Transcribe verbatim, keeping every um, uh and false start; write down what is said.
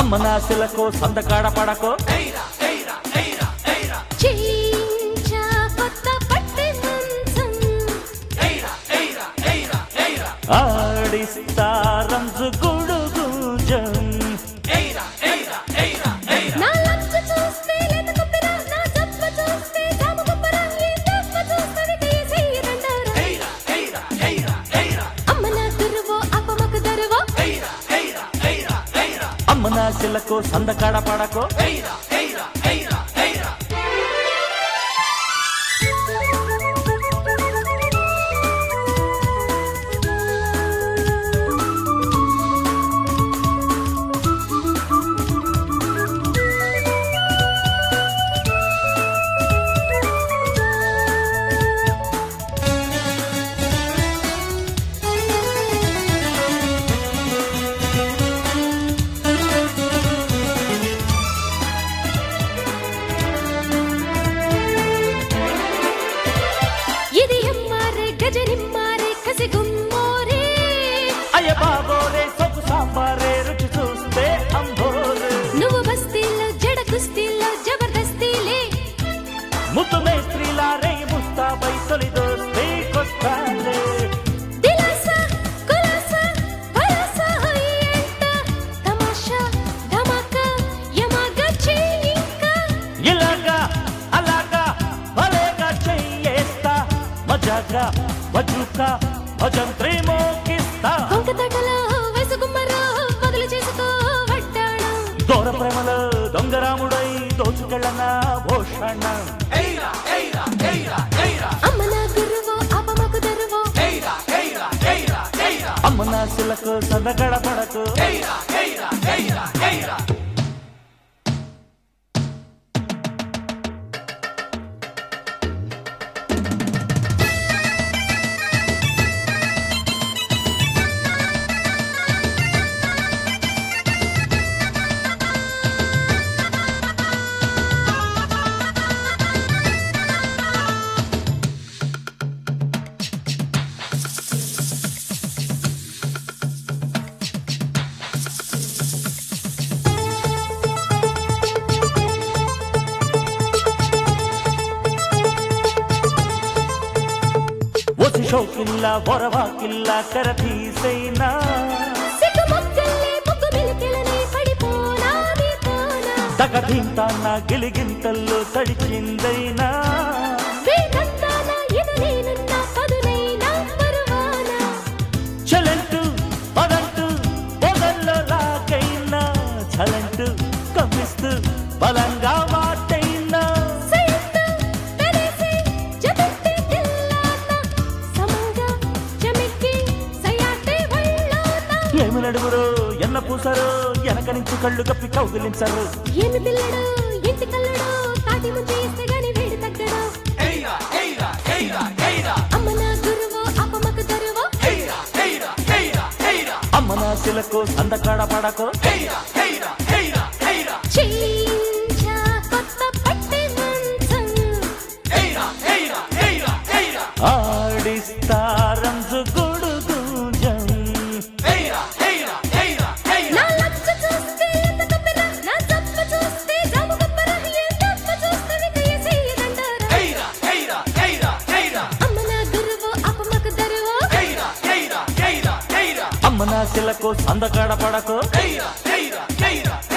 అమ్మ నా శిలకు సందకాడ పడకో ఆడిస్తా రంజు గుడుగుజం అమ్మ నా శిలకు సందకాడ పడకో అయ్య బాబోరే సొప్పు సాంబారే రుచి చూస్తే అంబోరే నువ్వు బస్తీల్లో జడ కుస్తీల్లో జబర్దస్తీలే ముద్దు మేస్త్రీలా రే ముస్తాబై తొలి దోస్తే కొట్టాలే దిలాసా కులాసా వరసా హయ్యంట తమాషా ధమాకా యమాగా చెయ్యింకా ఇలాగా అలాగా భలేగా చెయ్యేస్తా మజాగా వజుకా భజంత్రి మోకిస్తా వంక తటలో వేసుకుమ్మరో వదిలి చేసుకో వడ్డాణం దూర ప్రేమలో దొంగరాముడై దోచుకెళ్ళనా భూషణ అమ్మ నా గురువో అపమకు దరువో అమ్మ నా శిలకు సందగడ పడకు ఒసి షోకిల్లా బొరవాకిల్లా కరతీసైనా సిగ్గుమొగ్గల్లే ముగ్గు మెలికెలని పడిపోనా మీపోనా తగదింతాన్న గిలిగింతల్లో తడిచిందైనా వేగంతాన ఇది నేనున్న పదునైనా పరువానా చలంటు పదంటు పొగల్లో రాకైనా చలంటు కప్పిస్తూ బలంగా మాటైనా సైంత పెరేసి జబట్టి తిల్లాన సమంగా జమికి సయాటే వళ్ళాన ఏమి నడుగురో ఎన్న పూసరో వెనక నుంచి కళ్ళు కప్పి కౌగిలించరు ఏమి పిల్లడు ఇంటి కల్లడు తాటి ముంచి ఇస్తే గాని వేడి తగ్గడు అమ్మ నా గురువో అపమకు దరువో అమ్మ నా శిలకు సందకాడ పడకో చీంచా కొత్త పట్టి మంచం ఆడిస్తా రంజు గుడుగుజం నా లచ్చ చూస్తే ఎంత కప్పెరా నా జప్ప చూస్తే జాము కప్పెరా ఎంత చూస్తే వికయేసి దండరా అమ్మ నా గురువో అపమకు దరువో అమ్మ నా శిలకు సందకాడ పడకో